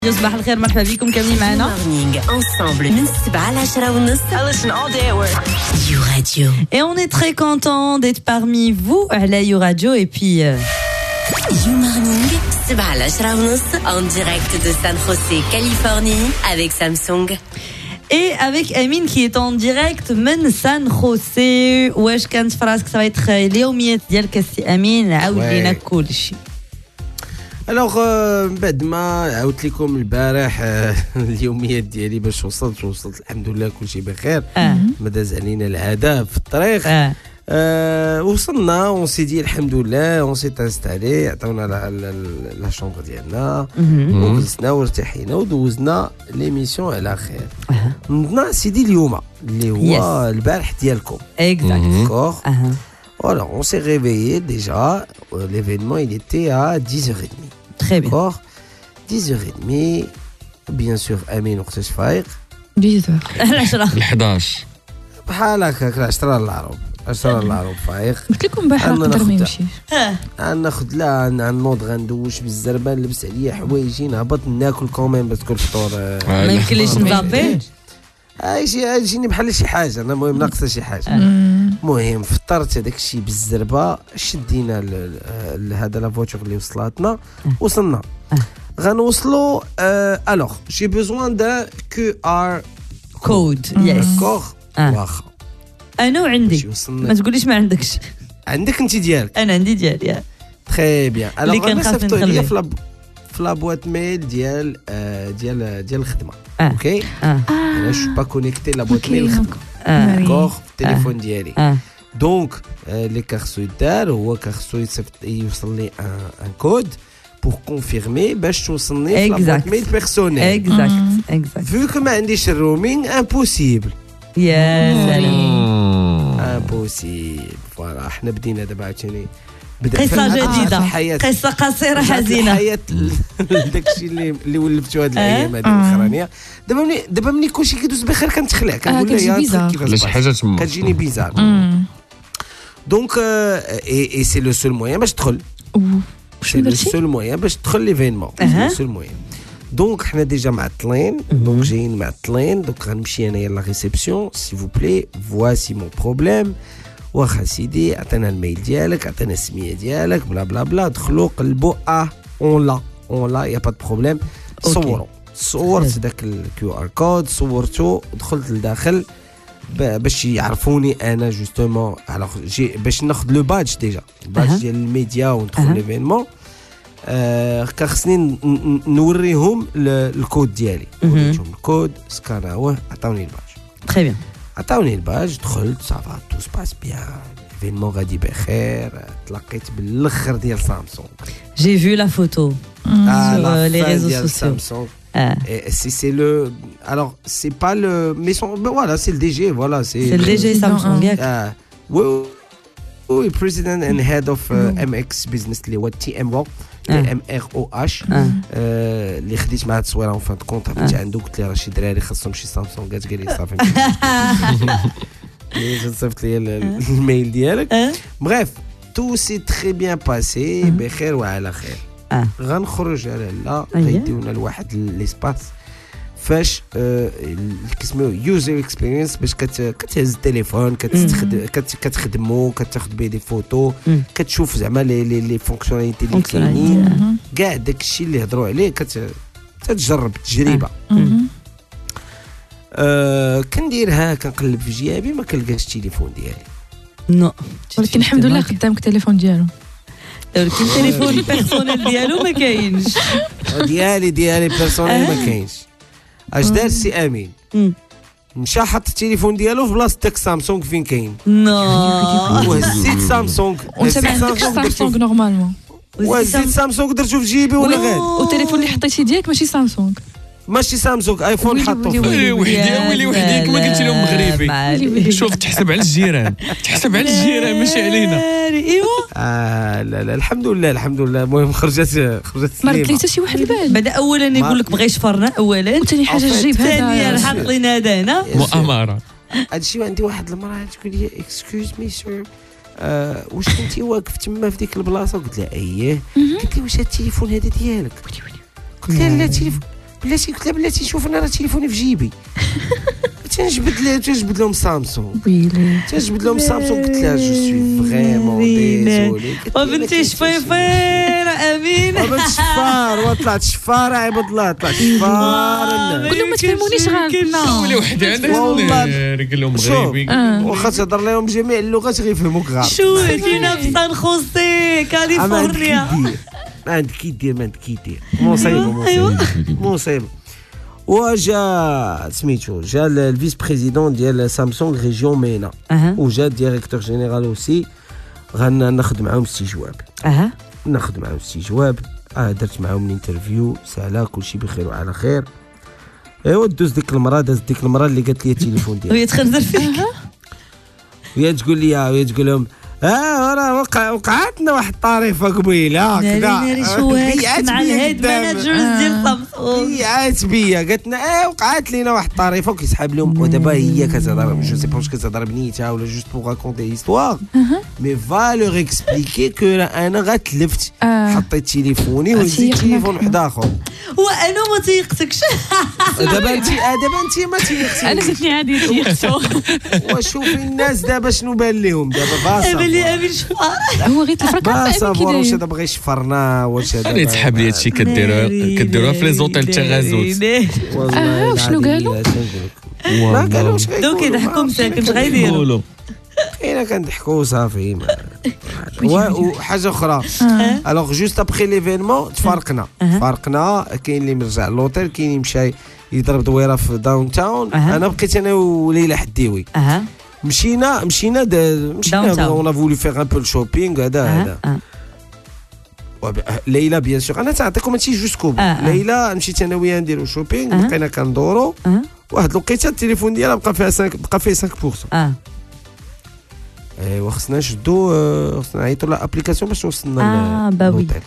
صباح الخير مرحبا بكم كاملين معنا ensemble من 7 ل 10 ونص. I listen all day at work. You Radio. et on est très content d'être parmi vous à You Radio et puis You Morning 7 ل 10 ونص en direct de San José, Californie avec Samsung. et avec Amine qui est en direct من San José. واش كانت في راسك ça va être اليوميات ديالك السي امين عاود لينا كل شيء. الوغ بعد ما عاودت لكم البارح اليوميات ديالي باش وصلت الحمد لله كل شيء بخير. ما داز علينا العذاب في الطريق. وصلنا اون سي دي الحمد لله اون سي انستالي عطاونا لا شومبر ديالنا وجلسنا وارتحينا ودوزنا ليميسيون على خير. نضنا سيدي اليوم اللي هو البارح ديالكم exact. Voilà, on s'est réveillé déjà. L'événement, il était à 10h30. Très bien. D'accord. 10h30. Bien sûr, Amine وقتاش فايق. 10h. ال11 بحال هكاك 10 الا ربع 10 الا ربع فايق. قلت لكم بحال نقدر ما يمشيش. ناخذ لا نوض غندوش بالزربان نلبس عليا حوايجي نهبط ناكل كومين باسكو الفطور ما يمكنليش نزابي. يجيني بحال شي حاجه انا المهم ناقصه شي حاجه. المهم فطرت هذاك الشيء بالزربه شدينا هذا لا فوتور اللي وصلتنا وصلنا غنوصلوا الوغ جي بوزوان دا كيو ار كود يس كور واخا انا وعندي ما تقوليش ما عندكش عندك انت ديالك انا عندي ديالي تري بيان الوغ انا صيفطوا لي في لا بواط ميل ديال الخدمه اوكي انا جو با كونيكتي لا بواط ميل الخدمه داكوغ في التليفون ديالي دونك اللي كخصو يدار هو كخصو يوصل لي ان كود pour confirmer باش توصلني في لا بواط ميل بيرسونيل exact vu que ما عنديش الرومينغ امبوسيبل يا سلام امبوسيبل فوالا حنا بدينا دابا عاوتاني قصة جديدة قصة قصيرة حزينة الحياة داكشي اللي ولفتو هاد الايام هذه الاخرانيه دابا ملي كلشي كيدوز بخير كنتخلع كنقول لها كيفاش حاجه تما كتجيني بيزار دونك اي سي لو سول موين باش تدخل سي لو سول موين باش تدخل ليفينمون لو سول موين دونك حنا ديجا معطلين دونك جايين معطلين دونك غنمشي انايا لا ريسبسيون سي فو بلي فواسي مون بروبليم واخا سيدي عطينا الميل ديالك عطينا السميه ديالك بلا بلا بلا دخلوا قلبوا اون لا يا با دو بروبليم صورت داك الكيو ار كود صورته دخلت لداخل باش يعرفوني انا جوستومون باش ناخذ لو بادج ديجا البادج ديال الميديا وندخل ليفينمون كخصني نوريهم الكود ديالي وريتهم الكود سكاناوه عطاوني البادج تري بيان عطاوني الباج دخلت صافا تو سباس بيان ليفينمون غادي بخير تلاقيت بالاخر ديال سامسونج j'ai vu la photo sur les réseaux sociaux c'est le alors c'est pas le mais voilà c'est le DG voilà c'est le DG Samsung oui president and head of MX business اللي هو TMRO MROH اللي خديت معاه التصويره وفان كونت حبيت عنده قلت لي راه شي دراري خاصهم شي سامسونج قال لي صافي صيفط لي الميل ديالك بريف تو سي تري بيان باسي بخير وعلى خير غنخرج على لا غيديونا لواحد ليسباس فاش كيسميو يوزر اكسبيرينس باش كتهز التليفون كتخدمو كتاخذ بيه دي فوتو كتشوف زعما لي فونكسيوناليتي اللي كاينين كاع داكشي اللي هضروا عليه كتجرب تجربه كنديرها كنقلب في جيابي ما كنلقاش التليفون ديالي نو ولكن الحمد لله قدامك التليفون ديالو ولكن التليفون البيرسونيل ديالو ما كاينش ديالي بيرسونيل ما كاينش اش دار سي امين مشى حط التليفون ديالو في بلاصه داك سامسونج فين كاين وهزيت سامسونج وانت ما عندكش سامسونج نورمالمون وهزيت سامسونج درتو في جيبي ولا غير والتليفون اللي حطيتي ديالك ماشي سامسونج ماشي سامسونج ايفون حطو ويلي وحدي كما قلت لهم مغربي شوف تحسب على الجيران ماشي علينا لا الحمد لله المهم خرجت ما رد ليش شي واحد بعد اولا يقول لك بغي شفرنا اولا وثاني حاجه جيب هذا ثانيا حاطين هذا هنا مؤامره هادشي عندي واحد المراه تقول لي اكسكيوز مي سير واش كنتي واقف تما في ديك البلاصه قلت لها اييه قلت لي واش هاد التليفون هذا ديالك قلت لها لا التليفون بلاتي قلت لها بلاتي شوف انا راه تليفوني في جيبي تنجبد لهم سامسونج تنجبد لهم سامسونج قلت لها جو سوي فريمون ديزولي وبنتي شفيفير امين وبنت شفار وطلعت شفار عبد الله طلعت شفار قول لهم ما تفهمونيش غلطنا ولا وحده عندك قال لهم مغربي واخا تهضر لهم جميع اللغات غيفهموك غير شو فينا في سان خوسي كاليفورنيا ما عندك يدير مصيبه وجا سميتو جا الفيس بريزيدون ديال سامسونج ريجيون مينا وجا ديريكتور جينيرال اوسي غناخذ معاهم استجواب درت معاهم الانترفيو سالا كلشي بخير وعلى خير. ايوا داز ديك المراه اللي قالت لي التليفون ديالها وهي تخنزر فيك وهي تقول لي تقول لهم راه وقعتنا واحد الطريفه قبيله كذا مع الهيد مانجرز ديال سامسونج بيعات بيا قالت لنا وقعت لينا واحد الطريفه وكيسحب لهم ودابا هي كتهضر جو سي با واش كتهضر بنيتها ولا جوست بوغ راكونتي ليستوار مي فا لور اكسبليكي كو انا غتلفت حطيت تليفوني وهزيت تليفون واحد اخر وانا ما تيقتكش دابا انت ما تيقتيش انا جاتني عادي تيقتو وشوفي الناس دابا شنو بان لهم دابا باصه اللي امين شفار هو غير تفرك واش هذا بغى يشفرنا واش هذا انا يتحب لي هادشي كديروها في لي زوطيل تاع غازوت والله شنو قالوا ما قالوش دوك يضحكوا مساكن اش غيديروا انا كنضحكوا صافي وحاجه اخرى الوغ جوست ابخي ليفينمون تفارقنا كاين اللي مرجع للوطيل كاين اللي مشى يضرب دويره في داون تاون انا بقيت انا وليلى حديوي مشينا اون فولي فيغ ان بو الشوبينغ هذا ليلى بيان سور انا تعطيكم هادشي جوسكو ليلى مشيت انا وياها نديرو شوبينغ بقينا كندورو واحد الوقيته التليفون ديالها بقى فيه 5% ايوا خصنا نشدو خصنا نعيطوا لا ابليكاسيون باش نوصلنا للوطيل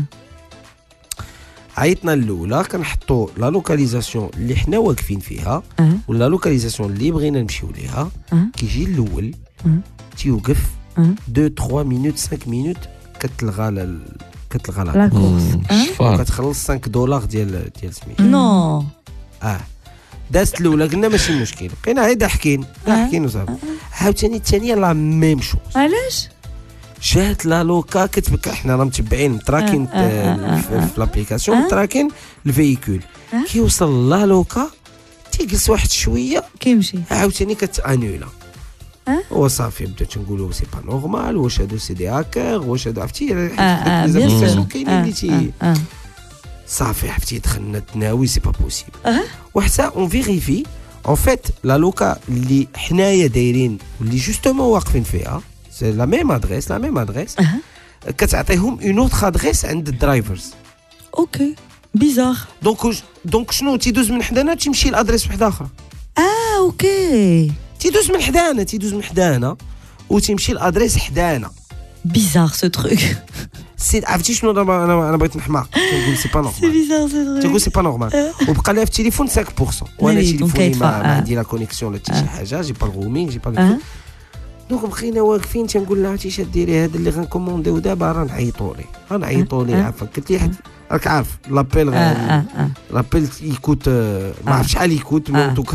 عيطنا الاولى كنحطوا لا لوكاليزاسيون اللي حنا واقفين فيها ولا لوكاليزاسيون اللي بغينا نمشيو ليها كيجي الاول تيوقف 2 3 مينوت 5 مينوت كتلغى لا كورس كتخلص $5 ديال سميتو نو دازت الاولى قلنا ماشي مشكل بقينا غير ضاحكين وصافي عاوتاني الثانيه لا ميم شوز علاش جات لا لوكا كتبقى حنا راه متبعين تراكين في لابليكاسيون تراكين الفيكول كيوصل لا لوكا تيجلس واحد شويه كيمشي عاوتاني كتانولا وصافي بدات نقولوا سي با نورمال واش هادو سي دي هاكر واش هادو عرفتي لابليكاسيون كاينين اللي تي صافي عرفتي دخلنا تناوي سي با بوسيبل وحتى اون فيريفي اون فيت لا لوكا اللي حنايا دايرين واللي جوستومون واقفين فيها سي لا ميم ادريس كتعطيهم اون اوتر ادريس عند الدرايفرز اوكي بيزار دونك شنو تيدوز من حدانا تيمشي لادريس وحده اخرى اوكي تيدوز من حدانا وتيمشي لادريس حدانا بيزار سو تروك سي عرفتي شنو انا بغيت نحماق كنقول سي با نورمال سي بيزار سو تروك تقول سي با نورمال وبقى لها في التليفون 5% وانا تليفوني ما عندي لا كونيكسيون ولا حتى شي حاجه جي با الرومينغ جي با دونك بقينا واقفين تنقول لها عرفتي شديري هذا اللي غنكومونديو دابا راه نعيطوا ليه عافاك قلت لي راك عارف لابيل لابيل يكوت ما عرفتش شحال يكوت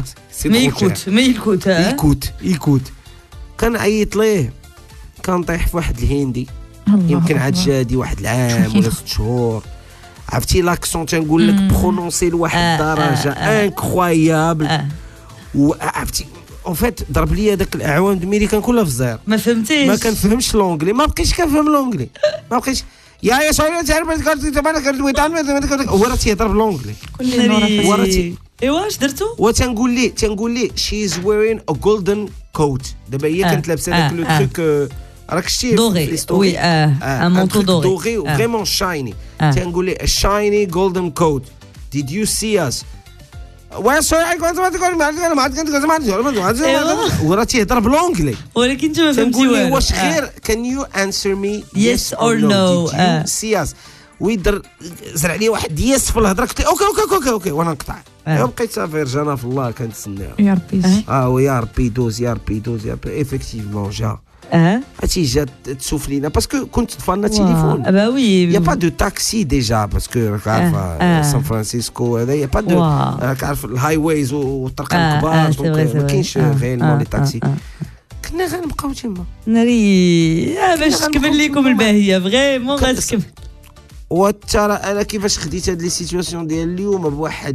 يكوت كنعيط ليه كنطيح في واحد الهندي يمكن عاد جادي واحد العام ولا 6 شهور عرفتي لاكسون تنقول لك برونونسي لواحد الدرجه انكرويابل وعرفتي اون فيت ضرب لي هذاك الاعوام دميري كان كلها في الزير ما فهمتيش ما كنفهمش لونجلي ما بقيتش كنفهم لونجلي ما بقيتش يا شويه تعرف هو راه تيهضر باللونجلي كل ايوا اش درتو وتنقول لي شي از ويرين ا جولدن كوت دابا هي كانت لابسه داك لو تروك راك شتي دوغي وي ان مونطو دوغي فريمون شايني تنقول لي شايني جولدن كوت did you see us واش وراه تيهضر بالونجلي ولكن انت ما فهمتي والو واش غير can you answer me yes or no did you see us ويدر زرع لي واحد يس في الهضره قلت اوكي وانا نقطع بقيت صافي رجعنا في الله كنتسناو يا ربي ويا ربي دوز افيكتيفمون جا هاتي جات تشوف لينا باسكو كنت طفالنا تليفون. با وي يا با دو تاكسي ديجا باسكو راك عارفه سان فرانسيسكو هذا يا با دو راك عارف الهاي ويز والطرق الكبار دونك ما كاينش غير لي تاكسي. كنا غنبقاو تما ناري باش نكمل لكم الباهيه فريمون غنكمل. وترى انا كيفاش خديت هاد لي سيتواسيون ديال اليوم بواحد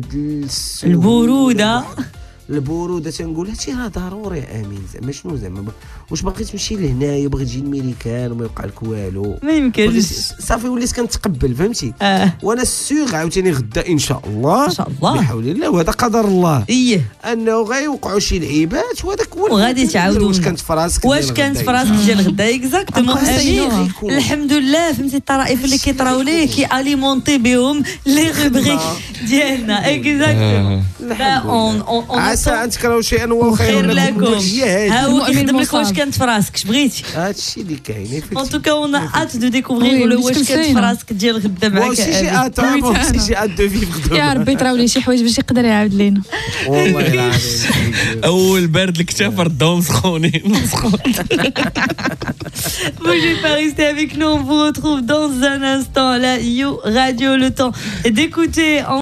البروده تنقول هادشي راه ضروري امين زعما شنو زعما واش باغي تمشي لهنايا وباغي تجي الميريكان وما يوقع لك والو ما يمكنش صافي وليت كنتقبل فهمتي. وانا سيغ عاوتاني غدا ان شاء الله بحول الله وهذا قدر الله انه غيوقعوا شي لعيبات وهذاك هو وغادي تعاودوا واش كانت في راسك ديال غدا اكزاكتومون. امين الحمد لله فهمتي الطرائف اللي كيطراو ليه كياليمونتي بهم لي روبريك ديالنا اكزاكتومون. عسى ان تكرهوا شيئا وهو خير لكم. ها هو كيخدم لك واش كانت في راسك اش بغيتي. هادشي اللي كاين ان توكا اون ات دو ديكوفرير واش كانت في راسك ديال غدا معاك. سي ات دو فيفر يا ربي يطراو لي شي حوايج باش يقدر يعاود لينا. والله العظيم اول برد الكتاف ردهم سخونين. Bougez pas, restez avec nous, on vous retrouve dans un instant. La You Radio, le temps d'écouter.